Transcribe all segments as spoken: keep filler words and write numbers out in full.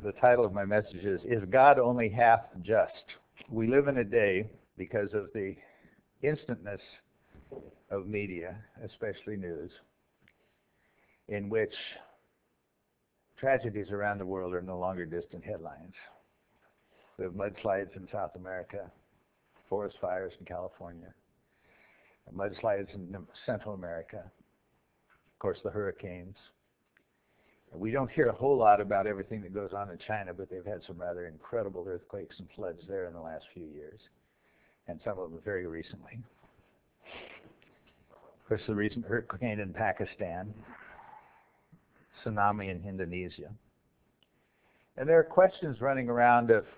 the title of my message is, Is God Only Half Just? We live in a day, because of the instantness of media, especially news, in which tragedies around the world are no longer distant headlines. We have mudslides in South America, forest fires in California, mudslides in Central America, of course the hurricanes. We don't hear a whole lot about everything that goes on in China, but they've had some rather incredible earthquakes and floods there in the last few years, and some of them very recently. Of course, the recent hurricane in Pakistan, tsunami in Indonesia. And there are questions running around of,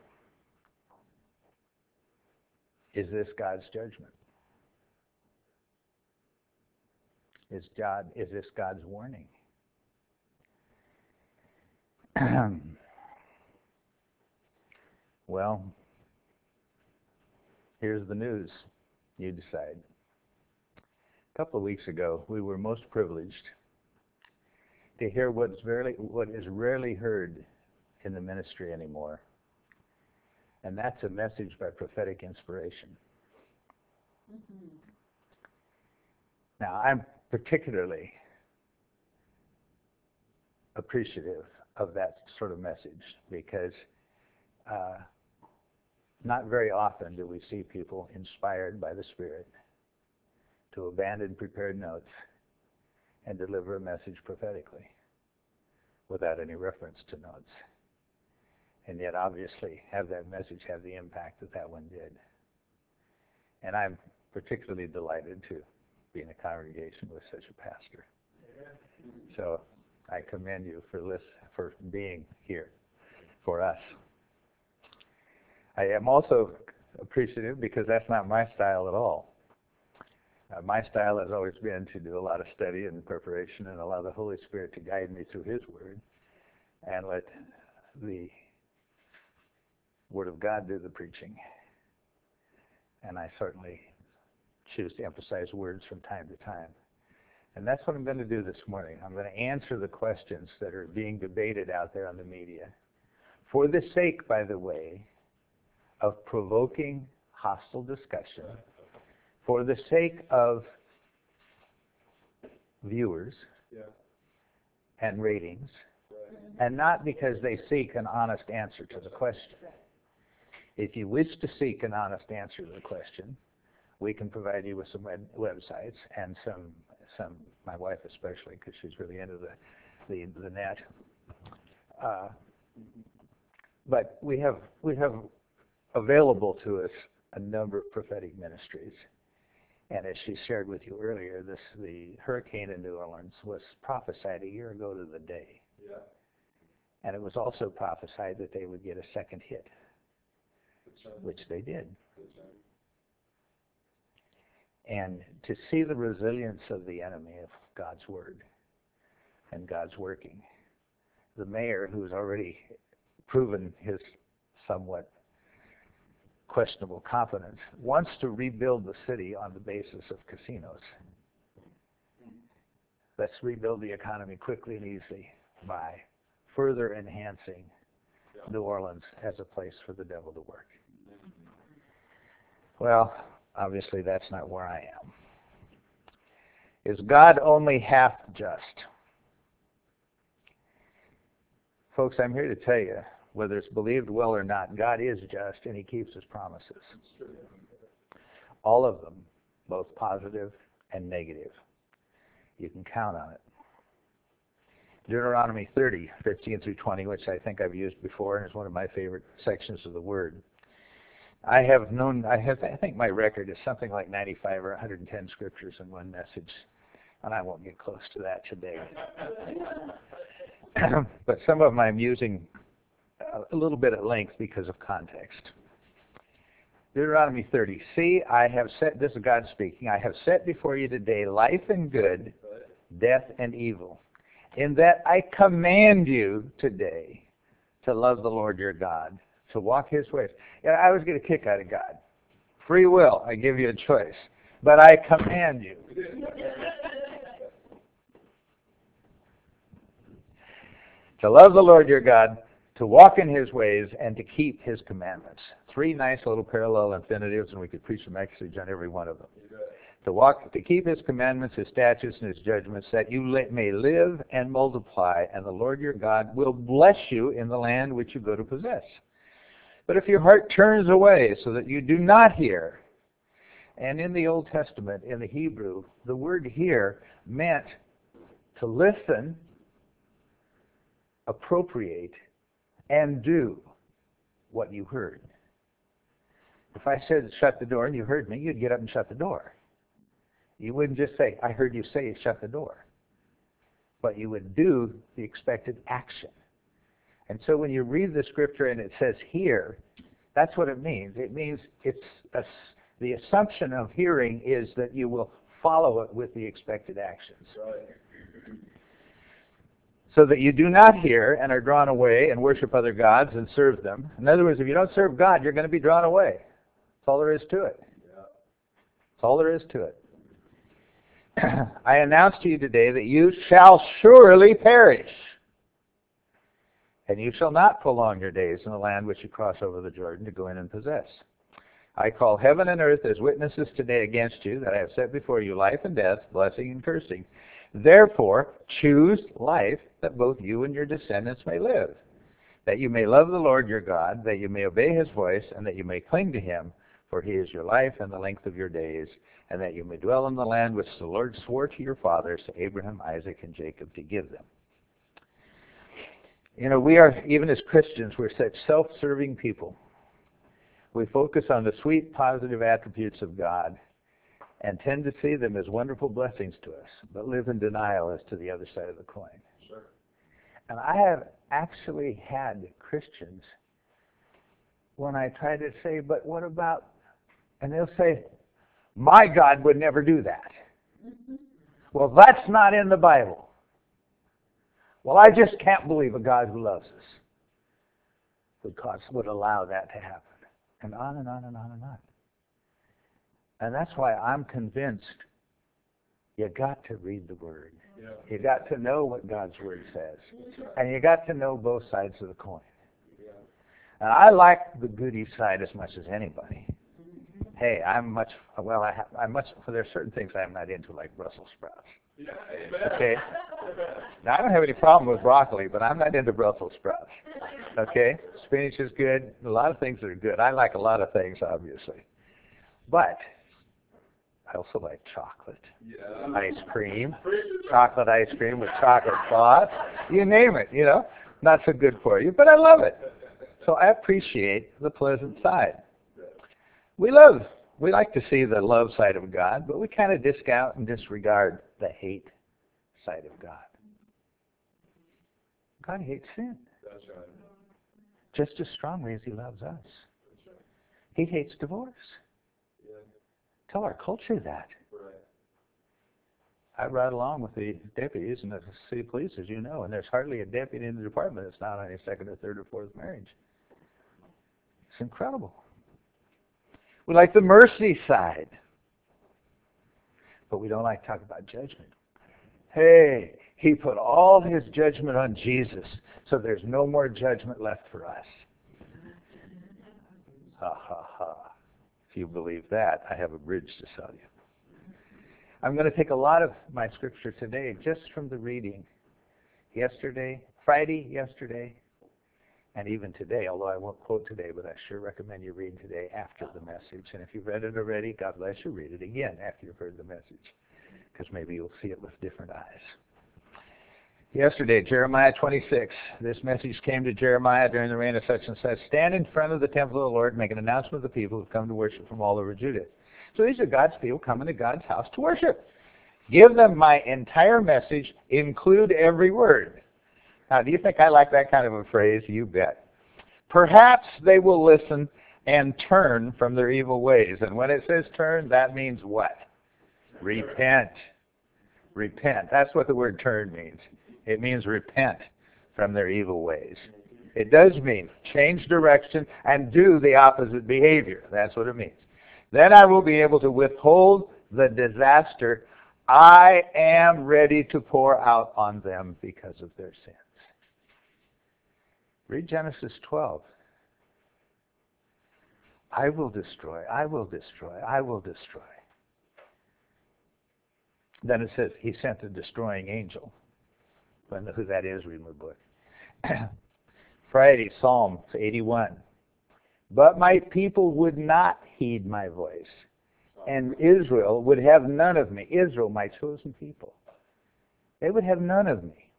is this God's judgment? Is God, is this God's warning? Well, here's the news. You decide. A couple of weeks ago, we were most privileged to hear what's rarely, what is rarely heard in the ministry anymore, and that's a message by prophetic inspiration. Mm-hmm. Now, I'm particularly appreciative of that sort of message because uh, not very often do we see people inspired by the Spirit to abandon prepared notes and deliver a message prophetically without any reference to notes, and yet obviously have that message have the impact that that one did. And I'm particularly delighted to be in a congregation with such a pastor. So I commend you for list, for being here for us. I am also appreciative because that's not my style at all. Uh, my style has always been to do a lot of study and preparation and allow the Holy Spirit to guide me through His Word and let the Word of God do the preaching. And I certainly choose to emphasize words from time to time. And that's what I'm going to do this morning. I'm going to answer the questions that are being debated out there on the media. For the sake, by the way, of provoking hostile discussion, for the sake of viewers yeah. and ratings, right. and not because they seek an honest answer to the question. If you wish to seek an honest answer to the question, we can provide you with some web websites and some, some my wife especially, because she's really into the, the, the net. Uh, but we have, we have available to us a number of prophetic ministries. And as she shared with you earlier, this the hurricane in New Orleans was prophesied a year ago to the day. Yeah. And it was also prophesied that they would get a second hit, which they did. And to see the resilience of the enemy of God's Word and God's working. The mayor, who's already proven his somewhat questionable competence, wants to rebuild the city on the basis of casinos. Let's rebuild the economy quickly and easily by further enhancing New Orleans as a place for the devil to work. Well, obviously that's not where I am. Is God only half just? Folks, I'm here to tell you, whether it's believed well or not, God is just and He keeps His promises. All of them, both positive and negative. You can count on it. Deuteronomy thirty, fifteen through twenty, which I think I've used before and is one of my favorite sections of the Word. I have known, I have, I think my record is something like ninety-five or one hundred ten scriptures in one message, and I won't get close to that today. But some of them I'm using a little bit at length because of context. Deuteronomy thirty, see, I have set, this is God speaking, I have set before you today life and good, death and evil, in that I command you today to love the Lord your God, to walk His ways. Yeah, I always get a kick out of God. Free will, I give you a choice, but I command you. To love the Lord your God, to walk in his ways, and to keep his commandments. Three nice little parallel infinitives, and we could preach a message on every one of them. To walk, to keep his commandments, his statutes, and his judgments, that you may live and multiply, and the Lord your God will bless you in the land which you go to possess. But if your heart turns away so that you do not hear, and in the Old Testament, in the Hebrew, the word hear meant to listen, appropriate, and do what you heard. If I said shut the door and you heard me, you'd get up and shut the door. You wouldn't just say, I heard you say shut the door. But you would do the expected action. And so when you read the scripture and it says hear, that's what it means. It means it's a, the assumption of hearing is that you will follow it with the expected actions. Right. So that you do not hear and are drawn away and worship other gods and serve them. In other words, if you don't serve God, you're going to be drawn away. That's all there is to it. Yeah. That's all there is to it. I announce to you today that you shall surely perish, and you shall not prolong your days in the land which you cross over the Jordan to go in and possess. I call heaven and earth as witnesses today against you that I have set before you life and death, blessing and cursing. Therefore, choose life that both you and your descendants may live, that you may love the Lord your God, that you may obey his voice, and that you may cling to him, for he is your life and the length of your days, and that you may dwell in the land which the Lord swore to your fathers, to Abraham, Isaac, and Jacob, to give them. You know, we are, even as Christians, we're such self-serving people. We focus on the sweet, positive attributes of God and tend to see them as wonderful blessings to us, but live in denial as to the other side of the coin. Sure. And I have actually had Christians, when I try to say, but what about, and they'll say, my God would never do that. Well, that's not in the Bible. Well, I just can't believe a God who loves us would, cause, would allow that to happen. And on and on and on and on. And that's why I'm convinced you got to read the Word. Yeah. You got to know what God's Word says. And you got to know both sides of the coin. Yeah. And I like the goody side as much as anybody. Hey, I'm much, well, I have, I'm much, well, there are certain things I'm not into, like Brussels sprouts. Yeah, okay? Now, I don't have any problem with broccoli, but I'm not into Brussels sprouts. Okay? Spinach is good. A lot of things are good. I like a lot of things, obviously. But I also like chocolate. Yeah. Ice cream. Chocolate ice cream with chocolate sauce. You name it, you know. Not so good for you, but I love it. So I appreciate the pleasant side. We love, we like to see the love side of God, but we kind of discount and disregard the hate side of God. God hates sin. That's right. Just as strongly as he loves us. That's right. He hates divorce. Yeah. Tell our culture that. Right. I ride along with the deputies in the city police, as you know, and there's hardly a deputy in the department that's not on a second or third or fourth marriage. It's incredible. We like the mercy side. But we don't like to talk about judgment. Hey, he put all his judgment on Jesus, so there's no more judgment left for us. Ha ha ha. If you believe that, I have a bridge to sell you. I'm going to take a lot of my scripture today just from the reading. Yesterday, Friday, yesterday, and even today, although I won't quote today, but I sure recommend you read today after the message. And if you've read it already, God bless you, read it again after you've heard the message, because maybe you'll see it with different eyes. Yesterday, Jeremiah twenty-six, this message came to Jeremiah during the reign of such and such. Stand in front of the temple of the Lord, make an announcement of the people who've come to worship from all over Judah. So these are God's people coming to God's house to worship. Give them my entire message, include every word. Now, do you think I like that kind of a phrase? You bet. Perhaps they will listen and turn from their evil ways. And when it says turn, that means what? Repent. Repent. That's what the word turn means. It means repent from their evil ways. It does mean change direction and do the opposite behavior. That's what it means. Then I will be able to withhold the disaster I am ready to pour out on them because of their sins. Read Genesis twelve. I will destroy, I will destroy, I will destroy. Then it says he sent a destroying angel. I don't know who that is, read my book. Friday, Psalm eighty-one. But my people would not heed my voice, and Israel would have none of me. Israel, my chosen people. They would have none of me.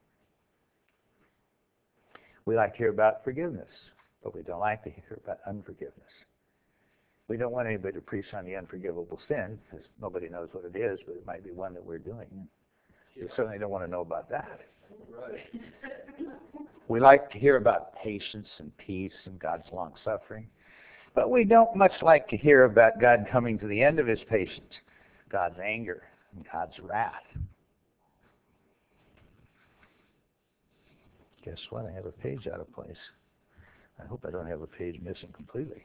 We like to hear about forgiveness, but we don't like to hear about unforgiveness. We don't want anybody to preach on the unforgivable sin, because nobody knows what it is, but it might be one that we're doing. We certainly don't want to know about that. Right. We like to hear about patience and peace and God's long suffering, but we don't much like to hear about God coming to the end of his patience, God's anger, and God's wrath. Guess what? I have a page out of place. I hope I don't have a page missing completely.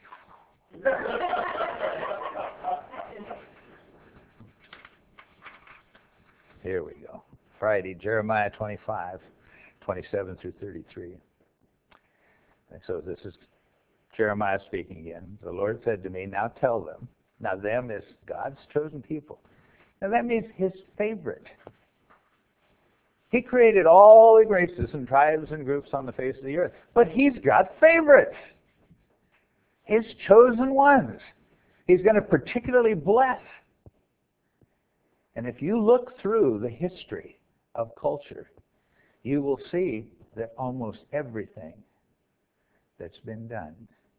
Here we go. Friday, Jeremiah twenty-five, twenty-seven through thirty-three. And so this is Jeremiah speaking again. The Lord said to me, now tell them. Now them is God's chosen people. Now that means his favorite. He created all the races and tribes and groups on the face of the earth. But he's God's favorite. His chosen ones. He's going to particularly bless. And if you look through the history of culture, you will see that almost everything that's been done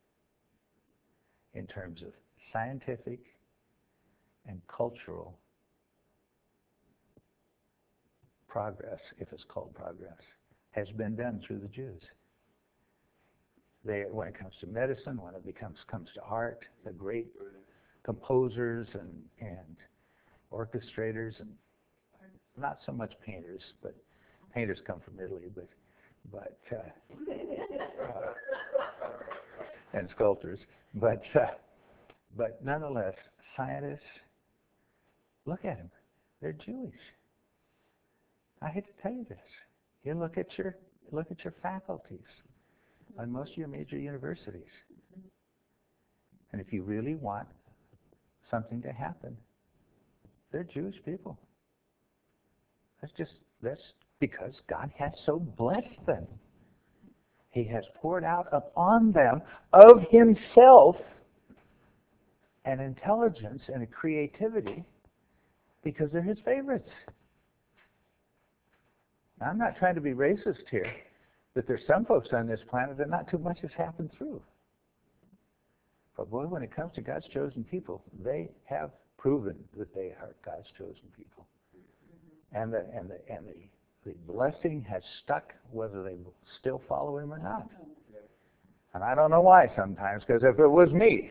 in terms of scientific and cultural progress, if it's called progress, has been done through the Jews. They, when it comes to medicine, when it becomes comes to art, the great composers and, and orchestrators, and not so much painters, but painters come from Italy, but but uh, uh, and sculptors, but uh, but nonetheless, scientists. Look at them; they're Jewish. I hate to tell you this. You look at your look at your faculties on most of your major universities, and if you really want something to happen, they're Jewish people. That's just that's because God has so blessed them. He has poured out upon them of himself an intelligence and a creativity because they're his favorites. Now, I'm not trying to be racist here, but there's some folks on this planet that not too much has happened through. But boy, when it comes to God's chosen people, they have proven that they are God's chosen people. And the and the and the, the blessing has stuck whether they still follow him or not. And I don't know why sometimes, because if it was me.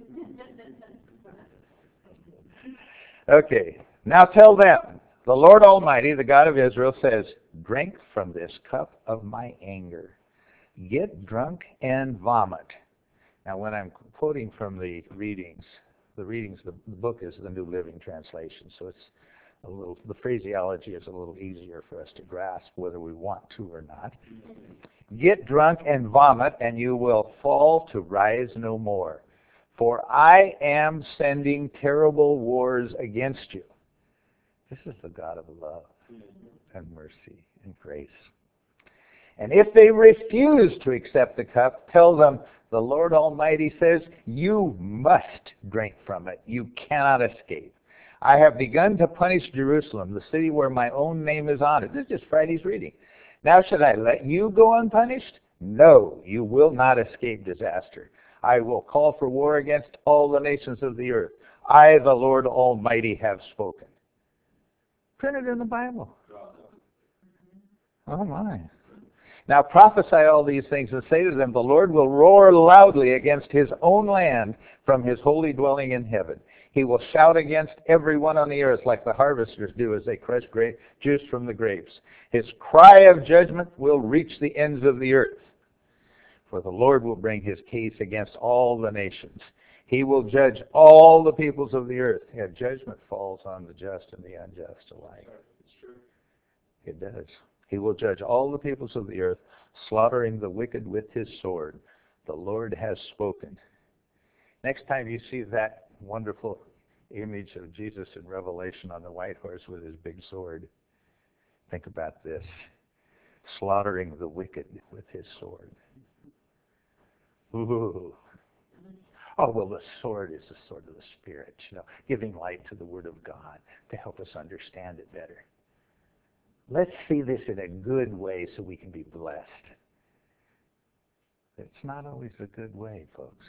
Okay, now tell them, the Lord Almighty, the God of Israel, says, drink from this cup of my anger. Get drunk and vomit. Now, when I'm quoting from the readings, the readings, the, the book is the New Living Translation, so it's a little, the phraseology is a little easier for us to grasp whether we want to or not. Get drunk and vomit, and you will fall to rise no more. For I am sending terrible wars against you. This is the God of love and mercy and grace. And if they refuse to accept the cup, tell them, the Lord Almighty says, you must drink from it. You cannot escape. I have begun to punish Jerusalem, the city where my own name is honored. This is just Friday's reading. Now should I let you go unpunished? No, you will not escape disaster. I will call for war against all the nations of the earth. I, the Lord Almighty, have spoken. Printed in the Bible. Oh my. Now prophesy all these things and say to them, the Lord will roar loudly against his own land from his holy dwelling in heaven. He will shout against everyone on the earth like the harvesters do as they crush grape, juice from the grapes. His cry of judgment will reach the ends of the earth. For the Lord will bring his case against all the nations. He will judge all the peoples of the earth. Yeah, judgment falls on the just and the unjust alike. It does. He will judge all the peoples of the earth slaughtering the wicked with his sword. The Lord has spoken. Next time you see that wonderful image of Jesus in Revelation on the white horse with his big sword, think about this. Slaughtering the wicked with his sword. Ooh. Oh, well, the sword is the sword of the Spirit, you know, giving light to the Word of God to help us understand it better. Let's see this in a good way so we can be blessed. It's not always a good way, folks.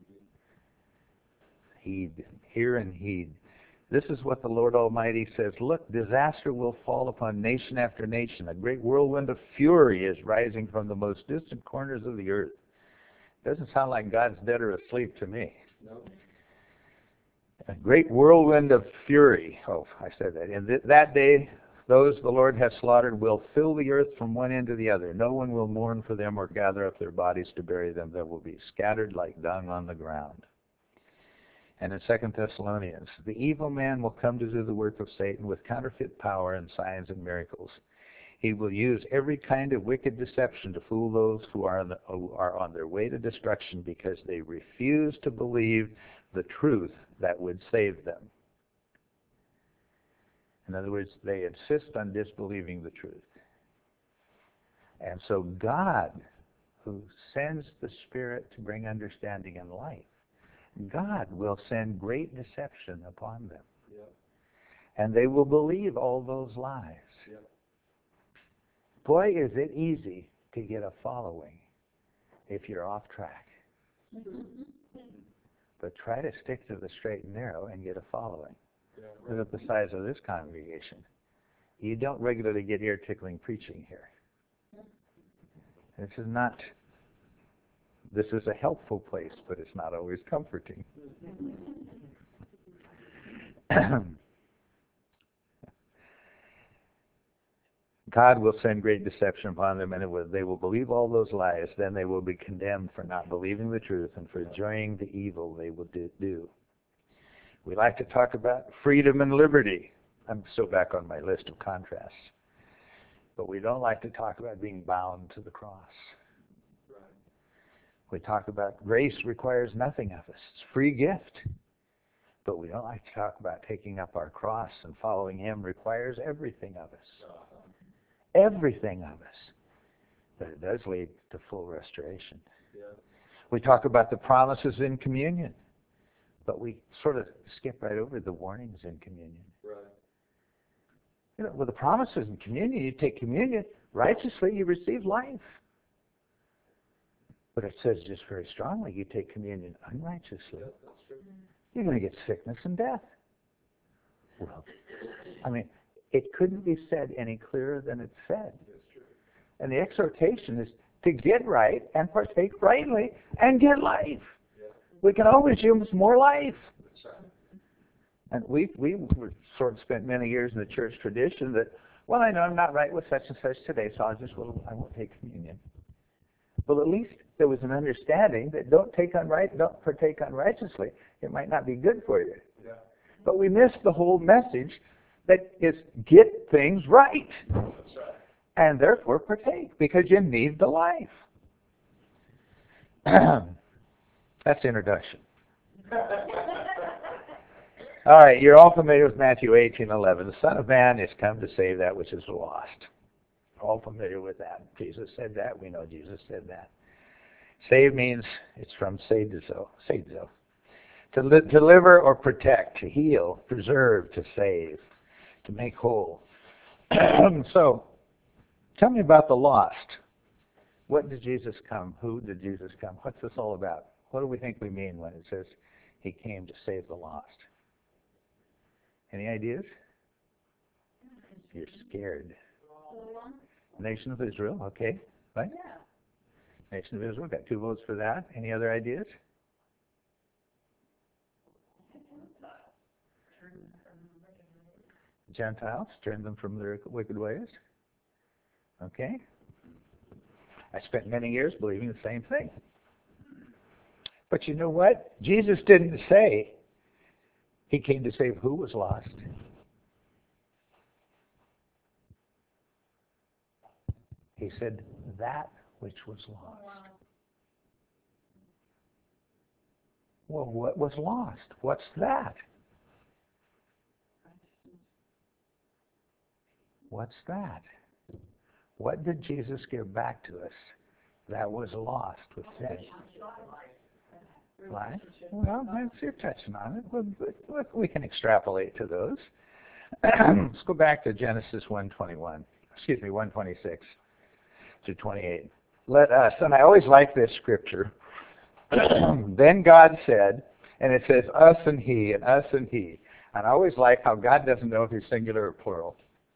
Heed, hear and heed. This is what the Lord Almighty says. Look, disaster will fall upon nation after nation. A great whirlwind of fury is rising from the most distant corners of the earth. Doesn't sound like God's dead or asleep to me. No. A great whirlwind of fury. Oh, I said that. In th- that day, those the Lord has slaughtered will fill the earth from one end to the other. No one will mourn for them or gather up their bodies to bury them. They will be scattered like dung on the ground. And in Second Thessalonians, the evil man will come to do the work of Satan with counterfeit power and signs and miracles. He will use every kind of wicked deception to fool those who are on, the, who are on their way to destruction because they refuse to believe the truth that would save them. In other words, they insist on disbelieving the truth. And so God, who sends the Spirit to bring understanding and life, God will send great deception upon them. Yep. And they will believe all those lies. Yep. Boy, is it easy to get a following if you're off track. But try to stick to the straight and narrow and get a following. Yeah, right. Look at the size of this congregation. You don't regularly get ear-tickling preaching here. This is not, this is a helpful place, but it's not always comforting. God will send great deception upon them, and it will, they will believe all those lies. Then they will be condemned for not believing the truth and for enjoying the evil they will do. We like to talk about freedom and liberty. I'm still back on my list of contrasts. But we don't like to talk about being bound to the cross. Right. We talk about grace requires nothing of us. It's a free gift. But we don't like to talk about taking up our cross and following Him requires everything of us. Uh-huh. Everything of us. But it does lead to full restoration. Yeah. We talk about the promises in communion. But we sort of skip right over the warnings in communion. Right. You know, with the promises in communion, you take communion righteously, you receive life. But it says just very strongly, you take communion unrighteously, yeah, that's true. You're going to get sickness and death. Well, I mean, it couldn't be said any clearer than it's said. That's true. And the exhortation is to get right and partake rightly and get life. Yeah. We can always use more life. That's right. And we we were sort of spent many years in the church tradition that, well, I know I'm not right with such and such today, so I'll just will I won't take communion. Well, at least there was an understanding that don't take unright, don't partake unrighteously. It might not be good for you. Yeah. But we missed the whole message that is get things right. That's right. And therefore partake because you need the life. That's the introduction. All right, you're all familiar with Matthew eighteen eleven. The Son of Man is come to save that which is lost. All familiar with that. Jesus said that. We know Jesus said that. Save means it's from seizo, seizo. To li- deliver or protect, to heal, preserve, to save, to make whole. So, tell me about the lost. What did Jesus come? Who did Jesus come? What's this all about? What do we think we mean when it says He came to save the lost? Any ideas? You're scared. Nation of Israel, okay. Right? Yeah. Nation of Israel, got two votes for that. Any other ideas? Gentiles, turn them from their wicked ways. Okay. I spent many years believing the same thing. But you know what? Jesus didn't say He came to save who was lost. He said that which was lost. Well, what was lost? What's that? What's that? What did Jesus give back to us that was lost with sin? Life? Well, that's you're touching on it. We can extrapolate to those. Let's go back to Genesis one twenty-one. Excuse me, one twenty-six to twenty-eight. Let us, and I always like this scripture. Then God said, and it says us and he, and us and he. And I always like how God doesn't know if he's singular or plural.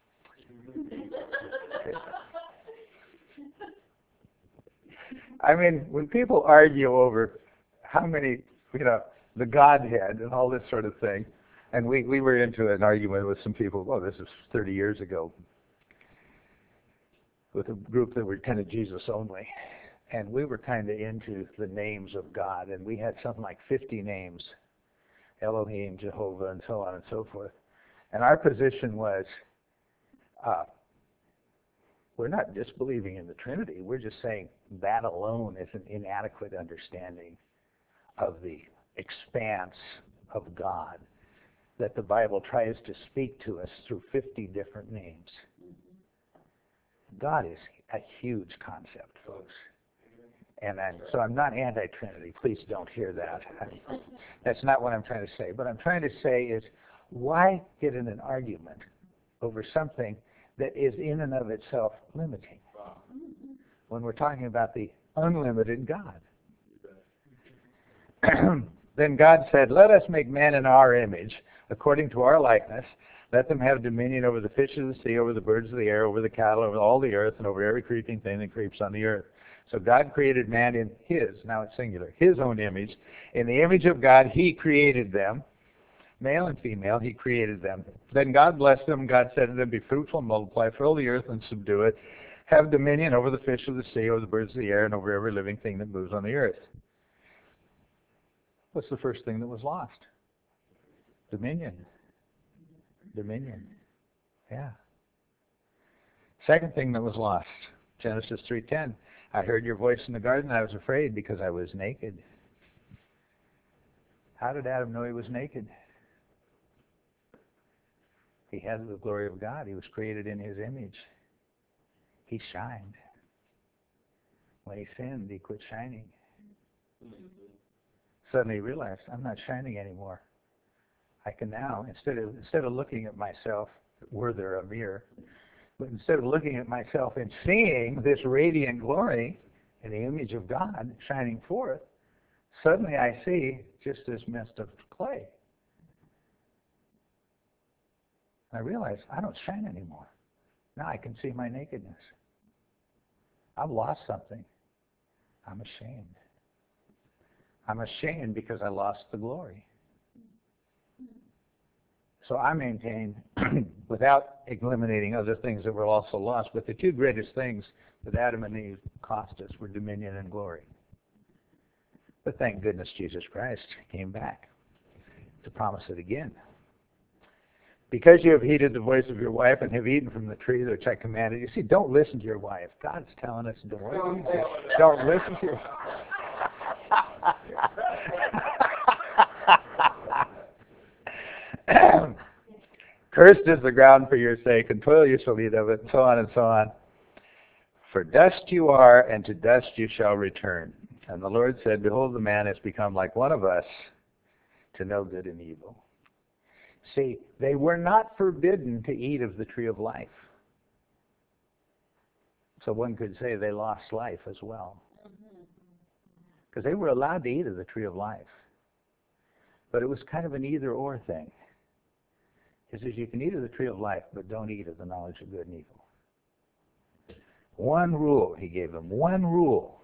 I mean, when people argue over how many, you know, the Godhead and all this sort of thing, and we, we were into an argument with some people, oh, this is thirty years ago, with a group that were kind of Jesus only. And we were kind of into the names of God, and we had something like fifty names, Elohim, Jehovah, and so on and so forth. And our position was, uh, we're not disbelieving in the Trinity. We're just saying that alone is an inadequate understanding of the expanse of God that the Bible tries to speak to us through fifty different names. God is a huge concept, folks. And I'm, so I'm not anti-Trinity. Please don't hear that. I, that's not what I'm trying to say. What I'm trying to say is, why get in an argument over something that is in and of itself limiting when we're talking about the unlimited God? Then God said, let us make man in our image, according to our likeness. Let them have dominion over the fish of the sea, over the birds of the air, over the cattle, over all the earth, and over every creeping thing that creeps on the earth. So God created man in his, now it's singular, his own image. In the image of God, he created them. Male and female, he created them. Then God blessed them. God said to them, be fruitful, multiply, fill the earth, and subdue it. Have dominion over the fish of the sea, over the birds of the air, and over every living thing that moves on the earth. What's the first thing that was lost? Dominion. Dominion. Yeah. Second thing that was lost, Genesis three ten. I heard your voice in the garden. I was afraid because I was naked. How did Adam know he was naked? He had the glory of God. He was created in his image. He shined. When he sinned, he quit shining. Suddenly he realized, I'm not shining anymore. I can now, instead of instead of looking at myself, were there a mirror, but instead of looking at myself and seeing this radiant glory in the image of God shining forth, suddenly I see just this mist of clay. I realize I don't shine anymore. Now I can see my nakedness. I've lost something. I'm ashamed. I'm ashamed because I lost the glory. So I maintain, without eliminating other things that were also lost, but the two greatest things that Adam and Eve cost us were dominion and glory. But thank goodness Jesus Christ came back to promise it again. Because you have heeded the voice of your wife and have eaten from the tree which I commanded you. See, don't listen to your wife. God's telling us don't, don't listen to your Cursed is the ground for your sake, and toil you shall eat of it, and so on and so on. For dust you are, and to dust you shall return. And the Lord said, behold, the man has become like one of us, to know good and evil. See, they were not forbidden to eat of the tree of life. So one could say they lost life as well. Because they were allowed to eat of the tree of life. But it was kind of an either-or thing. He says you can eat of the tree of life, but don't eat of the knowledge of good and evil. One rule he gave them, one rule.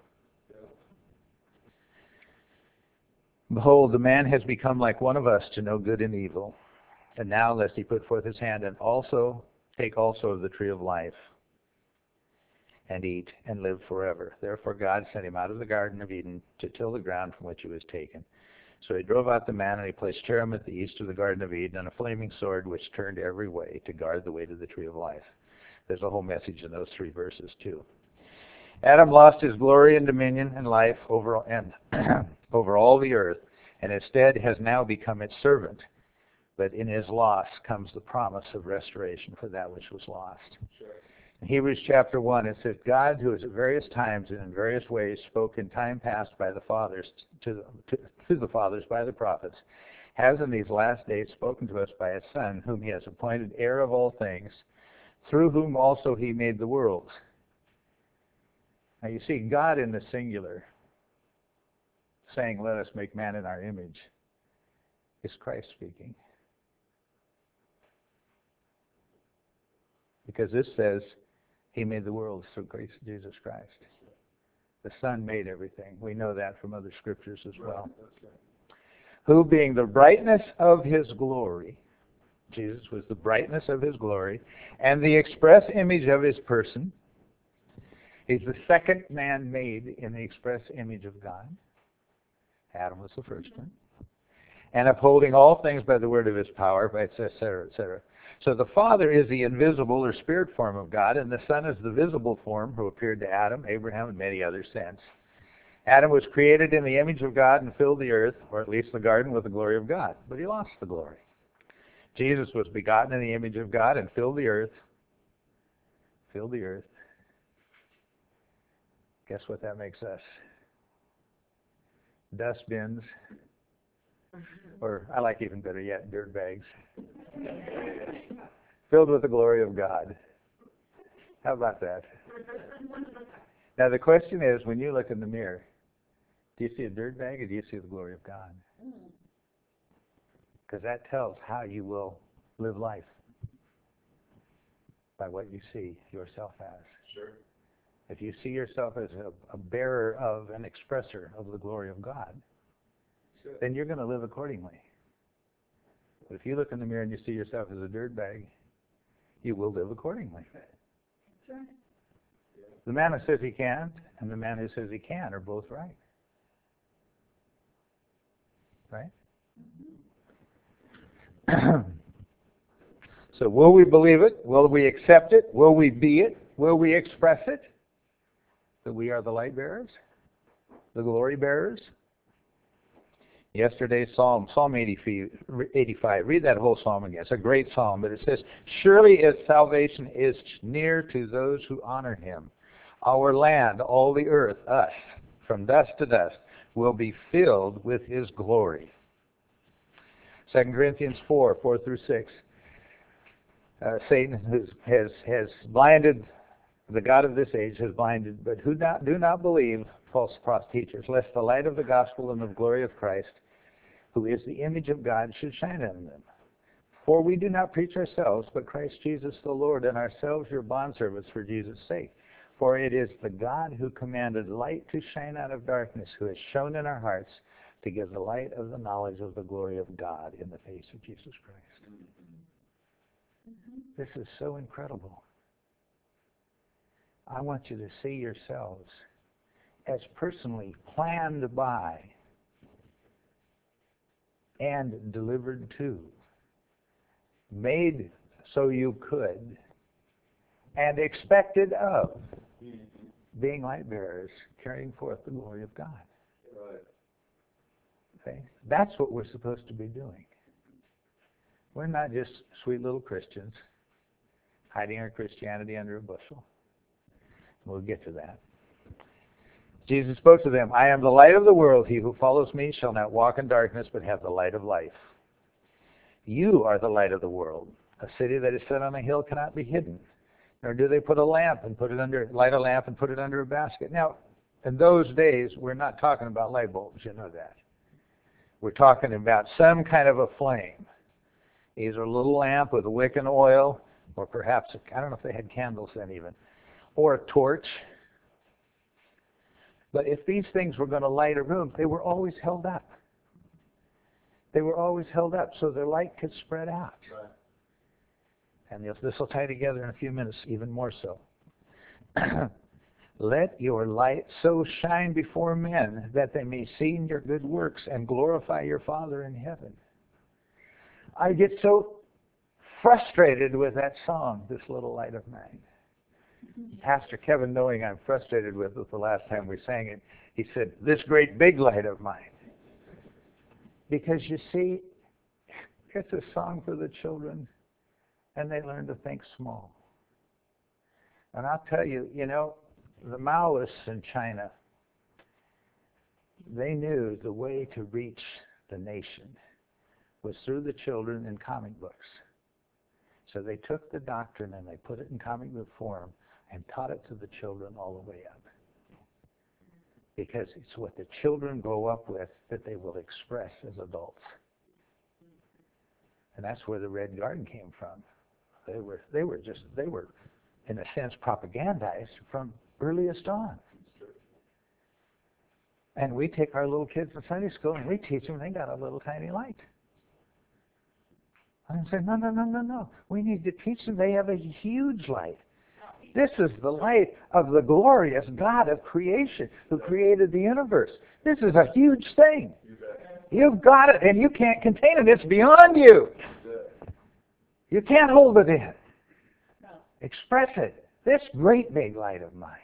Behold, the man has become like one of us to know good and evil. And now lest he put forth his hand and also take also of the tree of life and eat and live forever. Therefore God sent him out of the Garden of Eden to till the ground from which he was taken. So he drove out the man, and he placed cherubim at the east of the Garden of Eden, and a flaming sword which turned every way to guard the way to the tree of life. There's a whole message in those three verses too. Adam lost his glory and dominion and life over and over all the earth, and instead has now become its servant. But in his loss comes the promise of restoration for that which was lost. Sure. In Hebrews chapter one, it says, God, who has at various times and in various ways spoke in time past by the fathers to, to, to the fathers by the prophets, has in these last days spoken to us by his Son, whom he has appointed heir of all things, through whom also he made the worlds. Now you see God in the singular, saying, let us make man in our image, is Christ speaking. Because this says he made the world through Christ, Jesus Christ. The Son made everything. We know that from other scriptures as well. Who being the brightness of his glory, Jesus was the brightness of his glory, and the express image of his person. He's the second man made in the express image of God. Adam was the first one. And upholding all things by the word of his power, by et cetera, et cetera. So the Father is the invisible or spirit form of God, and the Son is the visible form who appeared to Adam, Abraham, and many others since. Adam was created in the image of God and filled the earth, or at least the garden, with the glory of God. But he lost the glory. Jesus was begotten in the image of God and filled the earth. Filled the earth. Guess what that makes us? Dustbins. Or I like even better yet, dirt bags. Filled with the glory of God. How about that? Now the question is, when you look in the mirror, do you see a dirt bag or do you see the glory of God? Because that tells how you will live life. By what you see yourself as. Sure. If you see yourself as a, a bearer of, an expresser of the glory of God, sure, then you're going to live accordingly. But if you look in the mirror and you see yourself as a dirt bag, you will live accordingly. That's right. The man who says he can't and the man who says he can are both right. Right? Mm-hmm. So will we believe it? Will we accept it? Will we be it? Will we express it? That we are the light bearers? The glory bearers? Yesterday's psalm, Psalm eighty-five. Read that whole psalm again. It's a great psalm, but it says, surely his salvation is near to those who honor him. Our land, all the earth, us, from dust to dust, will be filled with his glory. Second Corinthians four, four through six. Uh, Satan has, has has blinded, the God of this age has blinded, but who not, do not believe false teachers, lest the light of the gospel and of glory of Christ, who is the image of God, should shine on them. For we do not preach ourselves, but Christ Jesus the Lord, and ourselves your bondservants for Jesus' sake. For it is the God who commanded light to shine out of darkness, who has shone in our hearts to give the light of the knowledge of the glory of God in the face of Jesus Christ. This is so incredible. I want you to see yourselves as personally planned by and delivered to, made so you could, and expected of being light bearers, carrying forth the glory of God. Right. Okay? That's what we're supposed to be doing. We're not just sweet little Christians hiding our Christianity under a bushel. We'll get to that. Jesus spoke to them, I am the light of the world. He who follows me shall not walk in darkness, but have the light of life. You are the light of the world. A city that is set on a hill cannot be hidden. Nor do they put a lamp and put it under, light a lamp and put it under a basket. Now, in those days, we're not talking about light bulbs, you know that. We're talking about some kind of a flame. Either a little lamp with a wick and oil, or perhaps, I don't know if they had candles then even, or a torch. But if these things were going to light a room, they were always held up. They were always held up so the light could spread out. Right. And this will tie together in a few minutes, even more so. Let your light so shine before men that they may see your good works and glorify your Father in heaven. I get so frustrated with that song, This Little Light of Mine. Pastor Kevin, knowing I'm frustrated with it the last time we sang it, he said, "This great big light of mine." Because you see, it's a song for the children, and they learn to think small. And I'll tell you, you know, the Maoists in China, they knew the way to reach the nation was through the children in comic books. So they took the doctrine and they put it in comic book form and taught it to the children all the way up. Because it's what the children grow up with that they will express as adults. And that's where the Red Garden came from. They were, they were just, they were, in a sense, propagandized from earliest on. And we take our little kids to Sunday school and we teach them, they got a little tiny light. And I say, no, no, no, no, no. We need to teach them they have a huge light. This is the light of the glorious God of creation who created the universe. This is a huge thing. You've got it and you can't contain it. It's beyond you. You can't hold it in. Express it. This great big light of mine.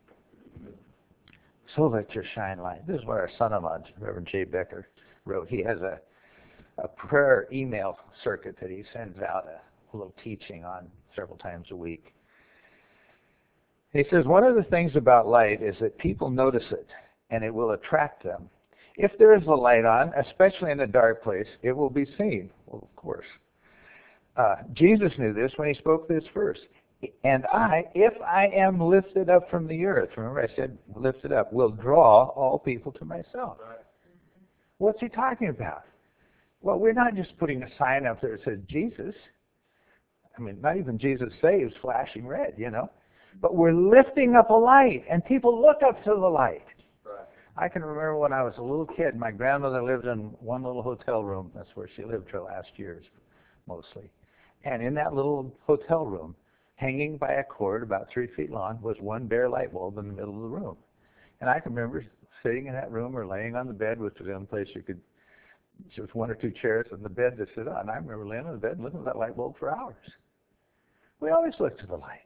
So let your shine light. This is what our son-in-law, Reverend Jay Becker, wrote. He has a, a prayer email circuit that he sends out a little teaching on several times a week. He says, one of the things about light is that people notice it, and it will attract them. If there is a light on, especially in a dark place, it will be seen. Well, of course. Uh, Jesus knew this when he spoke this verse. And I, if I am lifted up from the earth, remember I said lifted up, will draw all people to myself. What's he talking about? Well, we're not just putting a sign up there that says Jesus. I mean, not even Jesus saves flashing red, you know. But we're lifting up a light, and people look up to the light. Right. I can remember when I was a little kid, my grandmother lived in one little hotel room. That's where she lived her last years, mostly. And in that little hotel room, hanging by a cord about three feet long, was one bare light bulb in the middle of the room. And I can remember sitting in that room or laying on the bed, which was the only place you could, there was one or two chairs in the bed to sit on. I remember laying on the bed and looking at that light bulb for hours. We always look to the light.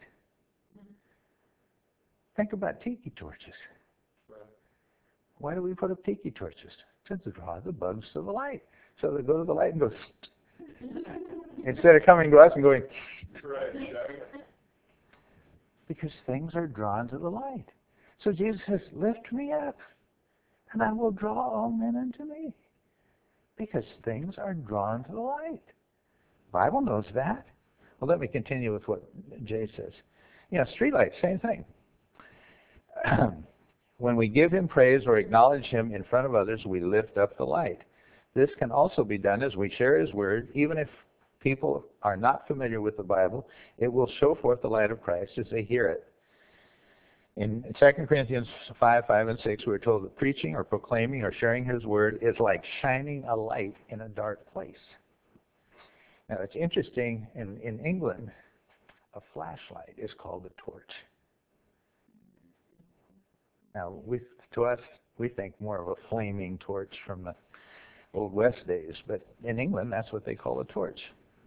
Think about tiki torches. Right. Why do we put up tiki torches? To draw the bugs to the light. So they go to the light and go, instead of coming to us and going, right. Because things are drawn to the light. So Jesus says, lift me up, and I will draw all men unto me. Because things are drawn to the light. The Bible knows that. Well, let me continue with what Jay says. You know, streetlights, same thing. When we give him praise or acknowledge him in front of others, we lift up the light. This can also be done as we share his word. Even if people are not familiar with the Bible, it will show forth the light of Christ as they hear it. In Second Corinthians five, five, and six, we're told that preaching or proclaiming or sharing his word is like shining a light in a dark place. Now, it's interesting, in, in England, a flashlight is called a torch. Now, we, to us, we think more of a flaming torch from the Old West days, but in England, that's what they call a torch.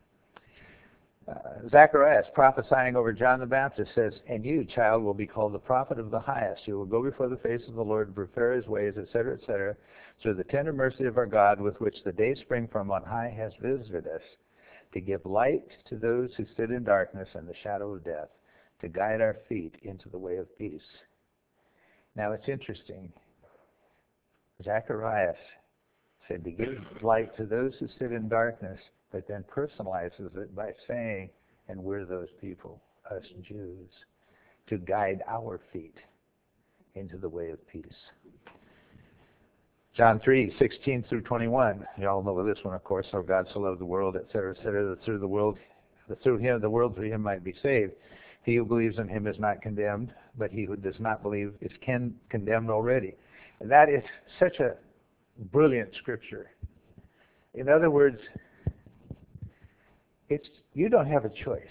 Uh, Zacharias, prophesying over John the Baptist, says, and you, child, will be called the prophet of the highest. You will go before the face of the Lord and prepare his ways, et cetera, et cetera, through the tender mercy of our God, with which the day spring from on high has visited us, to give light to those who sit in darkness and the shadow of death, to guide our feet into the way of peace. Now, it's interesting. Zacharias said to give light to those who sit in darkness, but then personalizes it by saying, and we're those people, us Jews, to guide our feet into the way of peace. John three, sixteen through twenty-one. You all know this one, of course. So God so loved the world, et cetera, et cetera, that through the world, that through him, the world through him might be saved. He who believes in him is not condemned, but he who does not believe is con- condemned already. And that is such a brilliant scripture. In other words, it's you don't have a choice.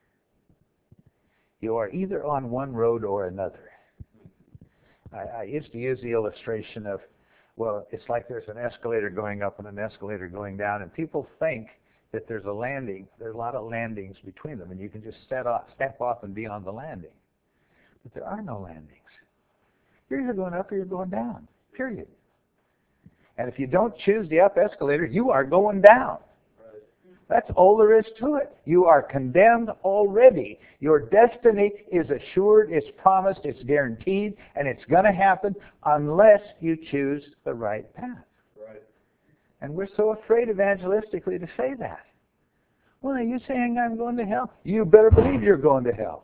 You are either on one road or another. I, I used to use the illustration of, well, it's like there's an escalator going up and an escalator going down, and people think that there's a landing. There's a lot of landings between them, and you can just set off, step off and be on the landing. But there are no landings. You're either going up or you're going down, period. And if you don't choose the up escalator, you are going down. That's all there is to it. You are condemned already. Your destiny is assured, it's promised, it's guaranteed, and it's going to happen unless you choose the right path. Right. And we're so afraid evangelistically to say that. Well, are you saying I'm going to hell? You better believe you're going to hell.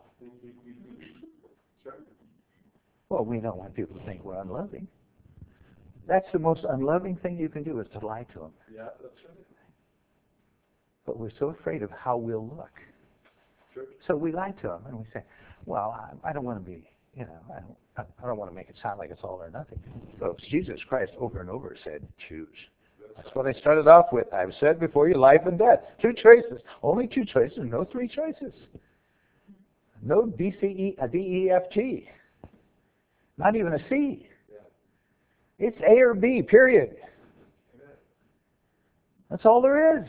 Well, we don't want people to think we're unloving. That's the most unloving thing you can do, is to lie to them. Yeah, that's right. But we're so afraid of how we'll look. Sure. So we lie to them, and we say, well, I, I don't want to be, you know, I don't, I don't want to make it sound like it's all or nothing. Folks, Jesus Christ over and over said, choose. That's what I started off with. I've said before you, life and death. Two choices. Only two choices, no three choices. No D, C, E, a D, E, F, G. Not even a C. Yeah. It's A or B, period. Amen. That's all there is.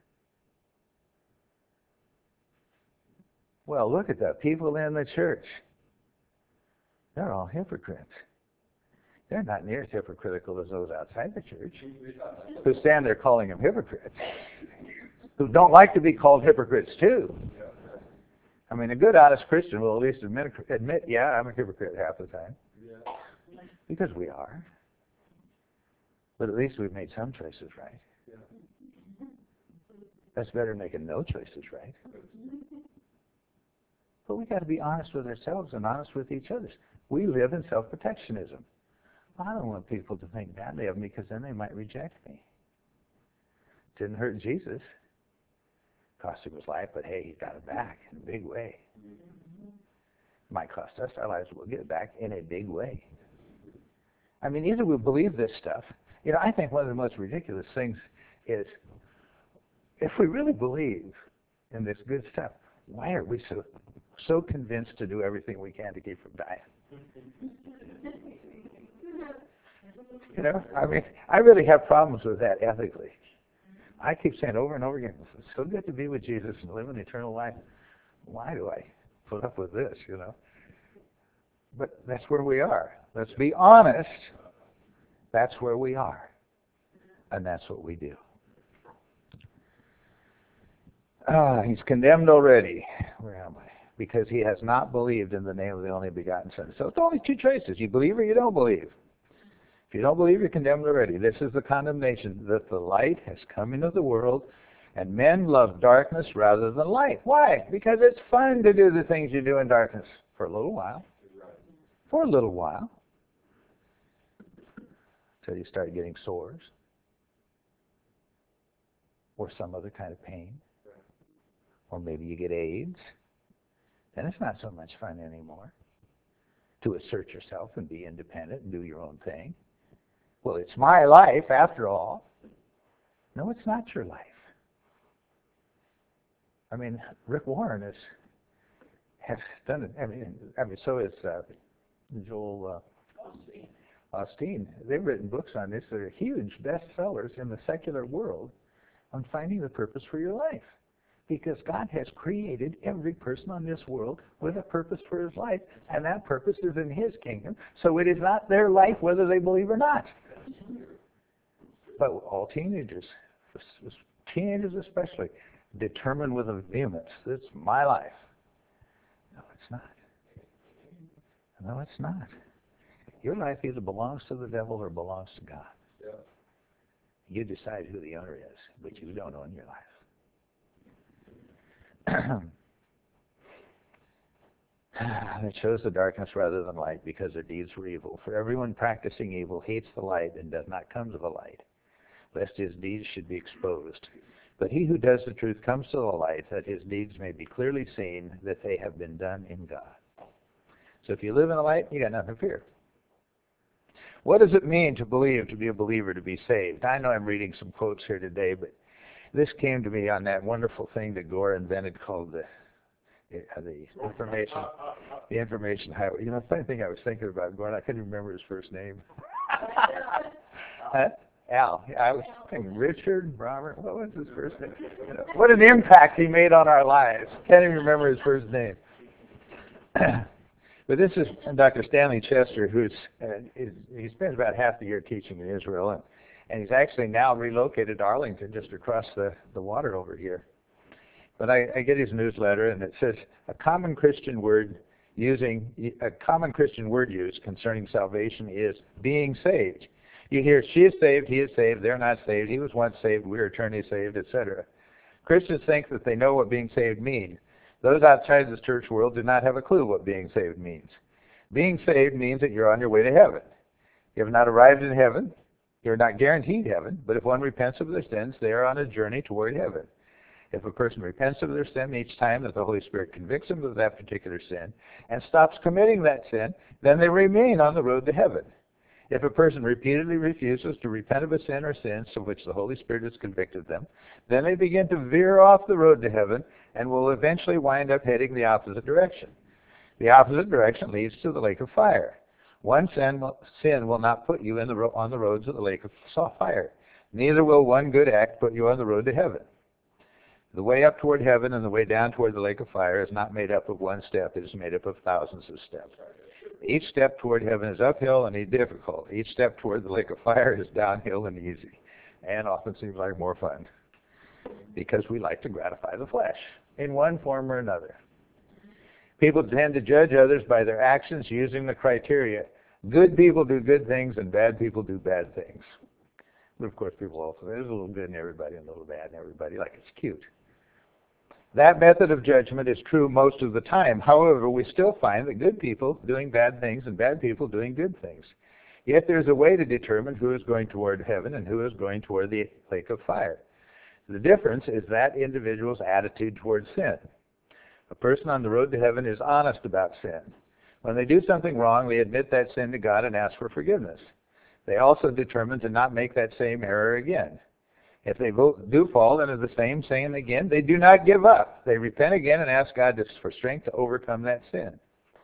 Well, look at the people in the church. They're all hypocrites. They're not near as hypocritical as those outside the church who stand there calling them hypocrites, who don't like to be called hypocrites too. I mean, a good, honest Christian will at least admit, admit yeah, I'm a hypocrite half the time. Because we are. But at least we've made some choices right. That's better than making no choices right. But we've got to be honest with ourselves and honest with each other. We live in self-protectionism. I don't want people to think badly of me because then they might reject me. Didn't hurt Jesus. Cost him his life, but hey, he got it back in a big way. Might cost us our lives, we'll get it back in a big way. I mean, either we believe this stuff. You know, I think one of the most ridiculous things is, if we really believe in this good stuff, why are we so so convinced to do everything we can to keep from dying? You know, I mean, I really have problems with that ethically. I keep saying over and over again, it's so good to be with Jesus and live an eternal life. Why do I put up with this, you know? But that's where we are. Let's be honest. That's where we are. And that's what we do. Ah, he's condemned already. Where am I? Because he has not believed in the name of the only begotten Son. So it's only two choices. You believe or you don't believe. If you don't believe, you're condemned already. This is the condemnation, that the light has come into the world, and men love darkness rather than light. Why? Because it's fun to do the things you do in darkness for a little while. For a little while. Until you start getting sores. Or some other kind of pain. Or maybe you get AIDS. Then it's not so much fun anymore to assert yourself and be independent and do your own thing. Well, it's my life after all. No, it's not your life. I mean, Rick Warren is, has done it. I mean, I mean so is uh, Joel uh, Osteen. They've written books on this that are huge bestsellers in the secular world on finding the purpose for your life. Because God has created every person on this world with a purpose for his life, and that purpose is in his kingdom. So it is not their life whether they believe or not. But all teenagers, teenagers especially, determine with a vehemence, it's my life. No, it's not. No, it's not. Your life either belongs to the devil or belongs to God. Yeah. You decide who the owner is, but you don't own your life. They chose the darkness rather than light because their deeds were evil. For everyone practicing evil hates the light and does not come to the light, lest his deeds should be exposed. But he who does the truth comes to the light, that his deeds may be clearly seen, that they have been done in God. So if you live in the light, you got nothing to fear. What does it mean to believe, to be a believer, to be saved? I know I'm reading some quotes here today, but this came to me on that wonderful thing that Gore invented called the uh, the information the information highway. You know, the funny thing I was thinking about Gore, I couldn't remember his first name. Huh? Al. I was thinking Richard, Robert. What was his first name? You know, what an impact he made on our lives. Can't even remember his first name. But this is Doctor Stanley Chester, who's uh, is, he spends about half the year teaching in Israel, and, and he's actually now relocated to Arlington, just across the, the water over here. But I, I get his newsletter, and it says a common Christian word using a common Christian word use concerning salvation is being saved. You hear she is saved, he is saved, they're not saved, he was once saved, we're eternally saved, et cetera. Christians think that they know what being saved means. Those outside the church world do not have a clue what being saved means. Being saved means that you're on your way to heaven. You have not arrived in heaven. You're not guaranteed heaven, but if one repents of their sins, they are on a journey toward heaven. If a person repents of their sin each time that the Holy Spirit convicts them of that particular sin and stops committing that sin, then they remain on the road to heaven. If a person repeatedly refuses to repent of a sin or sins of which the Holy Spirit has convicted them, then they begin to veer off the road to heaven and will eventually wind up heading the opposite direction. The opposite direction leads to the lake of fire. One sin will, sin will not put you in the ro- on the roads of the lake of fire. Neither will one good act put you on the road to heaven. The way up toward heaven and the way down toward the lake of fire is not made up of one step. It is made up of thousands of steps. Each step toward heaven is uphill and difficult. Each step toward the lake of fire is downhill and easy, and often seems like more fun because we like to gratify the flesh in one form or another. People tend to judge others by their actions using the criteria. Good people do good things and bad people do bad things. But of course, people also say there's a little good in everybody and a little bad in everybody, like it's cute. That method of judgment is true most of the time. However, we still find that good people doing bad things and bad people doing good things. Yet there's a way to determine who is going toward heaven and who is going toward the lake of fire. The difference is that individual's attitude towards sin. A person on the road to heaven is honest about sin. When they do something wrong, they admit that sin to God and ask for forgiveness. They also determine to not make that same error again. If they do fall into the same sin again, they do not give up. They repent again and ask God for strength to overcome that sin.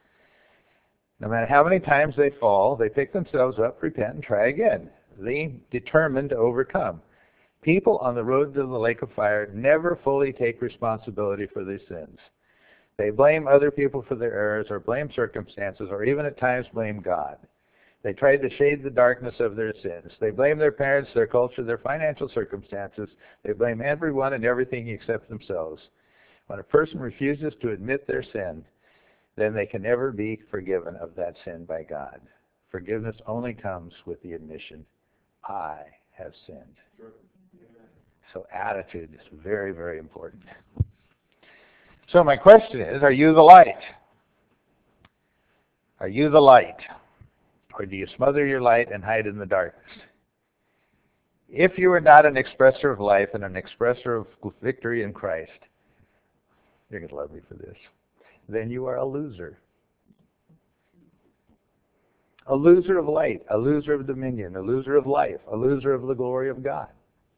No matter how many times they fall, they pick themselves up, repent, and try again. They determine to overcome. People on the road to the lake of fire never fully take responsibility for their sins. They blame other people for their errors, or blame circumstances, or even at times blame God. They try to shade the darkness of their sins. They blame their parents, their culture, their financial circumstances. They blame everyone and everything except themselves. When a person refuses to admit their sin, then they can never be forgiven of that sin by God. Forgiveness only comes with the admission, I have sinned. So attitude is very, very important. So my question is, are you the light? Are you the light? Or do you smother your light and hide in the darkness? If you are not an expresser of life and an expresser of victory in Christ, you're going to love me for this, then you are a loser. A loser of light, a loser of dominion, a loser of life, a loser of the glory of God.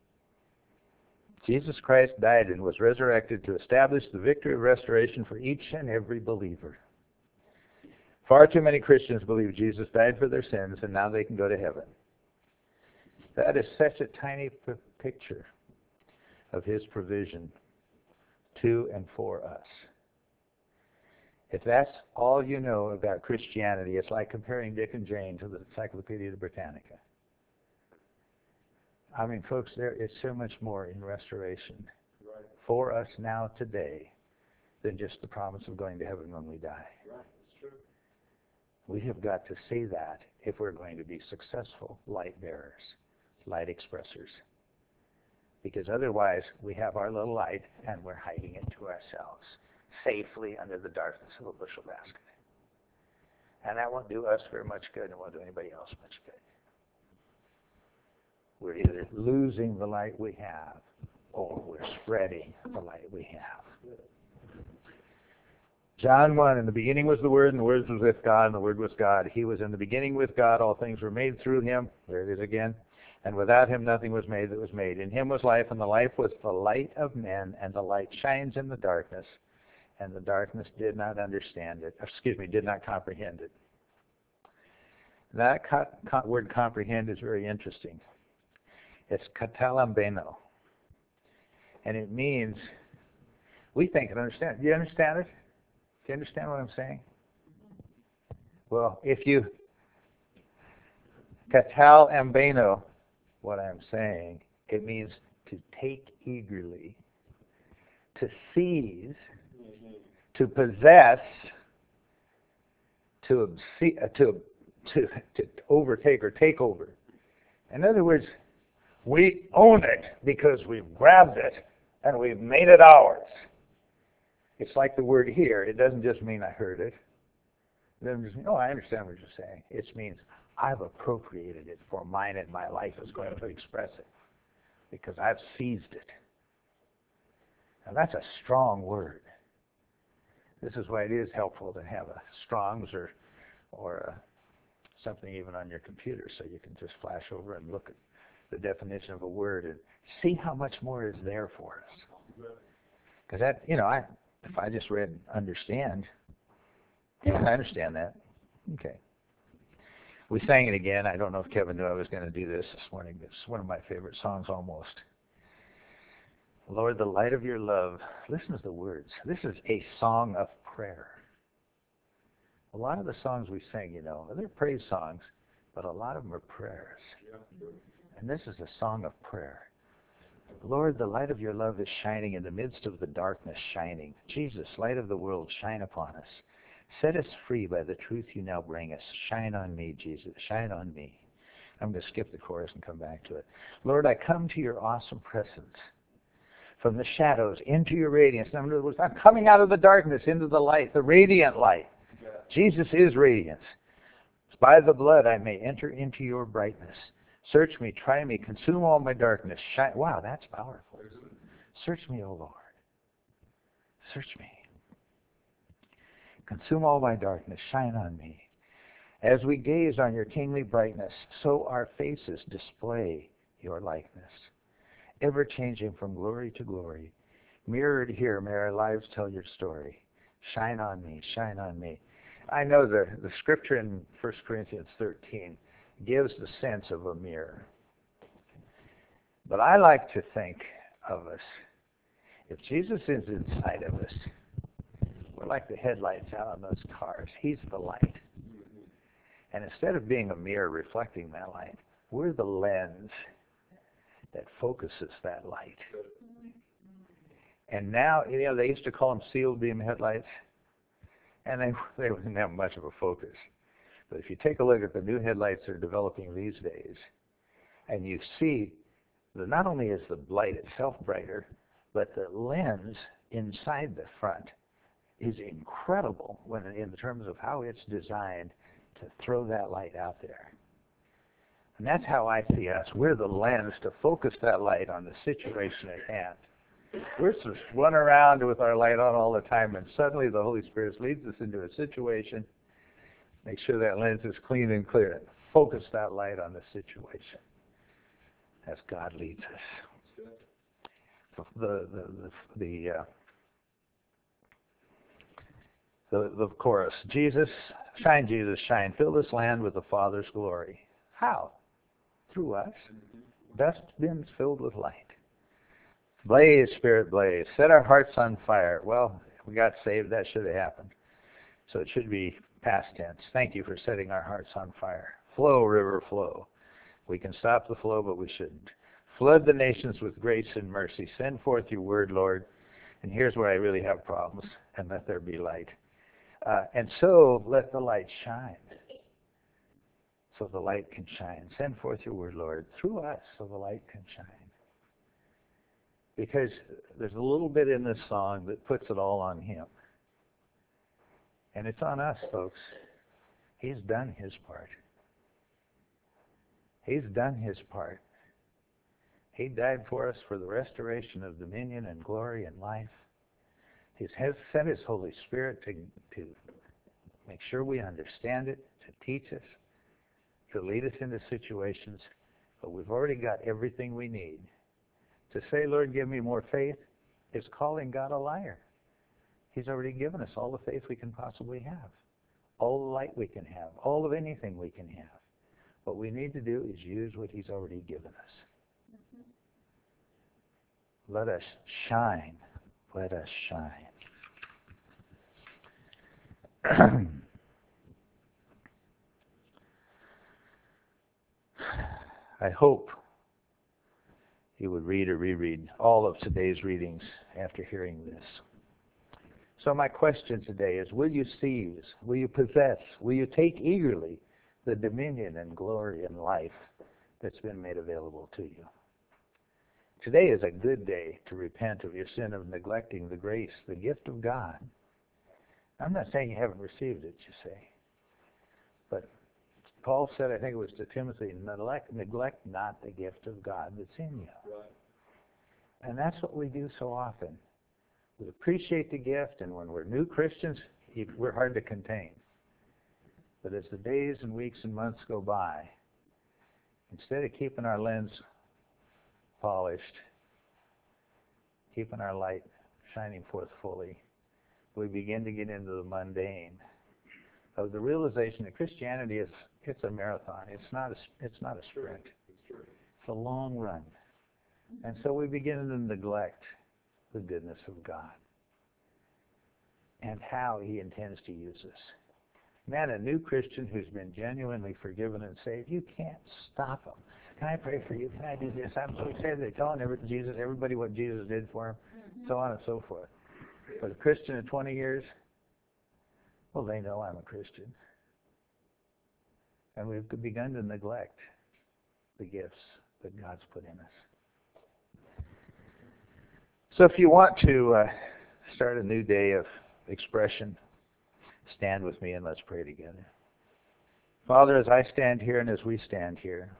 Jesus Christ died and was resurrected to establish the victory of restoration for each and every believer. Far too many Christians believe Jesus died for their sins and now they can go to heaven. That is such a tiny p- picture of his provision to and for us. If that's all you know about Christianity, it's like comparing Dick and Jane to the Encyclopedia Britannica. I mean, folks, there is so much more in restoration right. for us now today than just the promise of going to heaven when we die. Right. That's true. We have got to see that if we're going to be successful light bearers, light expressors. Because otherwise, we have our little light and we're hiding it to ourselves, safely under the darkness of a bushel basket. And that won't do us very much good and it won't do anybody else much good. We're either losing the light we have or we're spreading the light we have. John one, in the beginning was the Word, and the Word was with God, and the Word was God. He was in the beginning with God. All things were made through him. There it is again. And without him nothing was made that was made. In him was life, and the life was the light of men, and the light shines in the darkness, and the darkness did not understand it. Excuse me, did not comprehend it. That co- co- word comprehend is very interesting. It's katalambeno. And it means, we think and understand. Do you understand it? Do you understand what I'm saying? Well, if you katal ambeno, what I'm saying, it means to take eagerly, to seize, to possess, to obse- uh, to to to overtake or take over. In other words, we own it because we've grabbed it and we've made it ours. It's like the word here. It doesn't just mean I heard it. It doesn't just mean, oh, I understand what you're saying. It means I've appropriated it for mine and my life is going to express it because I've seized it. And that's a strong word. This is why it is helpful to have a Strong's or or a, something even on your computer so you can just flash over and look at the definition of a word and see how much more is there for us. Because that, you know, I if I just read understand, yeah, I understand that. Okay. We sang it again. I don't know if Kevin knew I was going to do this this morning. It's one of my favorite songs almost. Lord, the light of your love. Listen to the words. This is a song of prayer. A lot of the songs we sing, you know, they're praise songs, but a lot of them are prayers. And this is a song of prayer. Lord, the light of your love is shining in the midst of the darkness shining. Jesus, light of the world, shine upon us. Set us free by the truth you now bring us. Shine on me, Jesus. Shine on me. I'm going to skip the chorus and come back to it. Lord, I come to your awesome presence. From the shadows into your radiance. In other words, I'm coming out of the darkness into the light, the radiant light. Jesus is radiance. By the blood I may enter into your brightness. Search me, try me, consume all my darkness. Shine. Wow, that's powerful. Search me, O Lord. Search me. Consume all my darkness. Shine on me. As we gaze on your kingly brightness, so our faces display your likeness. Ever changing from glory to glory. Mirrored here, may our lives tell your story. Shine on me, shine on me. I know the, the scripture in First Corinthians thirteen gives the sense of a mirror. But I like to think of us, if Jesus is inside of us, we're like the headlights out on those cars. He's the light. And instead of being a mirror reflecting that light, we're the lens that focuses that light. And now, you know, they used to call them sealed beam headlights, and they, they didn't have much of a focus. But if you take a look at the new headlights that are developing these days, and you see that not only is the light itself brighter, but the lens inside the front is incredible when in terms of how it's designed to throw that light out there. And that's how I see us. We're the lens to focus that light on the situation at hand. We're just running around with our light on all the time, and suddenly the Holy Spirit leads us into a situation. Make sure that lens is clean and clear. And focus that light on the situation as God leads us. The the the the, uh, the, the chorus. Jesus, shine, Jesus, shine. Fill this land with the Father's glory. How? Through us. Dustbins filled with light. Blaze, Spirit, blaze. Set our hearts on fire. Well, we got saved. That should have happened. So it should be past tense. Thank you for setting our hearts on fire. Flow, river, flow. We can stop the flow, but we shouldn't. Flood the nations with grace and mercy. Send forth your word, Lord. And here's where I really have problems. And let there be light. Uh, and so let the light shine. So the light can shine. Send forth your word, Lord, through us so the light can shine. Because there's a little bit in this song that puts it all on him. And it's on us, folks. He's done his part. He's done his part. He died for us for the restoration of dominion and glory and life. He's sent his Holy Spirit to, to make sure we understand it, to teach us, to lead us into situations. But we've already got everything we need. To say, Lord, give me more faith, is calling God a liar. He's already given us all the faith we can possibly have, all the light we can have, all of anything we can have. What we need to do is use what he's already given us. Mm-hmm. Let us shine. Let us shine. I hope you would read or reread all of today's readings after hearing this. So my question today is, will you seize, will you possess, will you take eagerly the dominion and glory and life that's been made available to you? Today is a good day to repent of your sin of neglecting the grace, the gift of God. I'm not saying you haven't received it, you say. But Paul said, I think it was to Timothy, neglect, neglect not the gift of God that's in you. Right. And that's what we do so often. We appreciate the gift, and when we're new Christians, we're hard to contain. But as the days and weeks and months go by, instead of keeping our lens polished, keeping our light shining forth fully, we begin to get into the mundane of the realization that Christianity is, it's a marathon. It's not a, it's not a sprint. It's a long run. And so we begin to neglect the goodness of God and how he intends to use us. Man, a new Christian who's been genuinely forgiven and saved, you can't stop him. Can I pray for you? Can I do this? I'm so excited. They're telling every, Jesus, everybody what Jesus did for him, mm-hmm. so on and so forth. But a Christian in twenty years, well, they know I'm a Christian. And we've begun to neglect the gifts that God's put in us. So if you want to uh, start a new day of expression, stand with me and let's pray together. Father, as I stand here and as we stand here,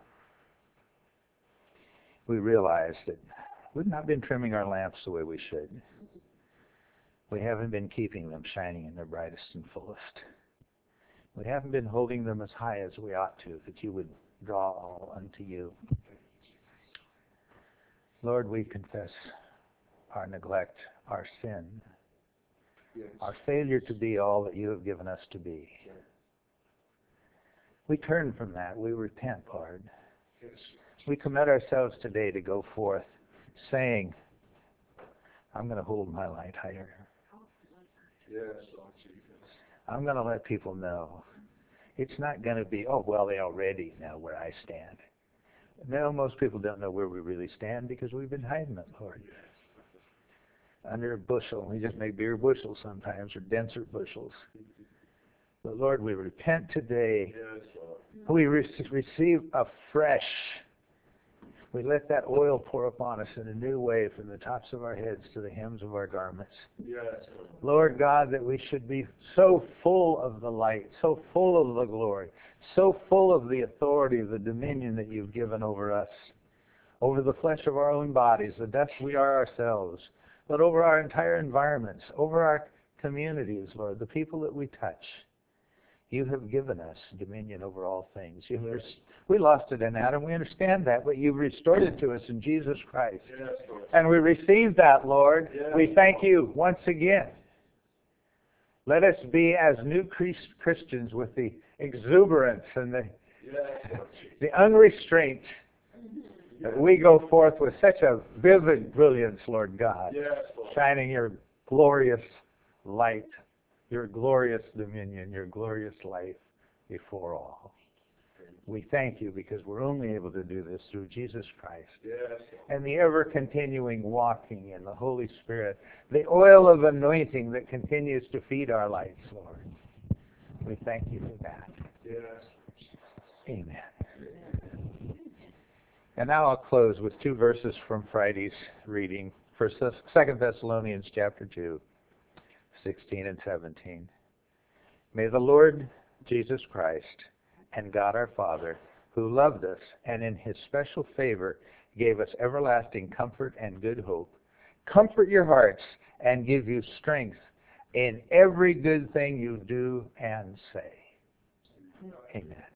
we realize that we've not been trimming our lamps the way we should. We haven't been keeping them shining in their brightest and fullest. We haven't been holding them as high as we ought to, that you would draw all unto you. Lord, we confess our neglect, our sin, yes. our failure to be all that you have given us to be. Yes. We turn from that. We repent, Lord. Yes. We commit ourselves today to go forth saying, I'm going to hold my light higher. Yes, Lord Jesus. I'm going to let people know. It's not going to be, oh, well, they already know where I stand. No, most people don't know where we really stand because we've been hiding it, Lord. Yes. Under a bushel. We just make bigger bushels sometimes, or denser bushels. But Lord, we repent today. Yes, Lord. We re- receive afresh. We let that oil pour upon us in a new way from the tops of our heads to the hems of our garments. Yes. Lord God, that we should be so full of the light, so full of the glory, so full of the authority, the dominion that you've given over us, over the flesh of our own bodies, the dust we are ourselves, but over our entire environments, over our communities, Lord, the people that we touch. You have given us dominion over all things. You have, we lost it in Adam. We understand that, but you've restored it to us in Jesus Christ. Yes, and we receive that, Lord. Yes. We thank you once again. Let us be as new Christians with the exuberance and the, yes. the unrestraint that we go forth with such a vivid brilliance, Lord God, yes, Lord. Shining your glorious light, your glorious dominion, your glorious life before all. We thank you because we're only able to do this through Jesus Christ. Yes. And the ever-continuing walking in the Holy Spirit, the oil of anointing that continues to feed our lights, Lord. We thank you for that. Yes. Amen. And now I'll close with two verses from Friday's reading. First, Second Thessalonians chapter two. sixteen and seventeen. May the Lord Jesus Christ and God our Father, who loved us and in his special favor gave us everlasting comfort and good hope, comfort your hearts and give you strength in every good thing you do and say. Amen.